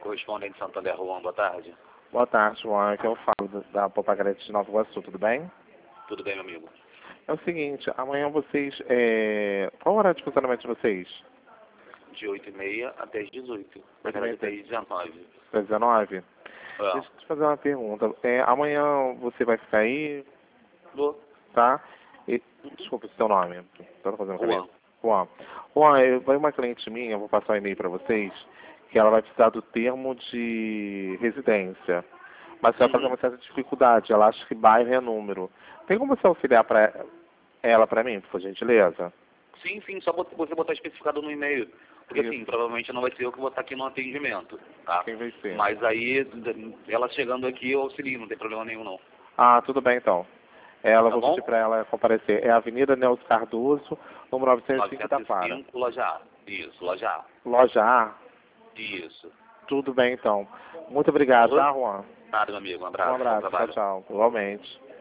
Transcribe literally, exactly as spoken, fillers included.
correspondente Santander, Juan, boa tarde. Boa tarde, Juan. Aqui eu falo da Popagarete de Nova Iguaçu, tudo bem? Tudo bem, meu amigo? É o seguinte, amanhã vocês... É... Qual o horário de funcionamento de vocês? De oito e meia até as dezoito. Na oito e verdade, meia até as dezenove. Até dezenove? É. Deixa eu te fazer uma pergunta. É, amanhã você vai ficar aí, Vou. tá? E... Desculpa, esse seu nome. Tô fazendo Juan. cabeça. Juan. Juan, eu- vai uma cliente minha, eu vou passar um e-mail para vocês, que ela vai precisar do termo de residência. Mas vai fazer Uhum. uma certa dificuldade. Ela acha que bairro é número. Tem como você auxiliar para ela para mim, por gentileza? Sim, sim, só bot- você botar especificado no e-mail. Porque Isso. assim, provavelmente não vai ser eu que vou estar aqui no atendimento, tá? Quem vai ser? Mas aí, d- ela chegando aqui, eu auxilio, não tem problema nenhum não. Ah, tudo bem então. Ela, Tá vou bom? pedir para ela comparecer. É a Avenida Nelson Cardoso, número novecentos e cinco da Para. novecentos e cinco, loja A. Isso, loja A. Loja A? Isso. Tudo bem então. Muito obrigado, Alô? tá, Juan? Nada, meu amigo. Um abraço. Um Bom abraço. Tchau, trabalho. tchau. Igualmente.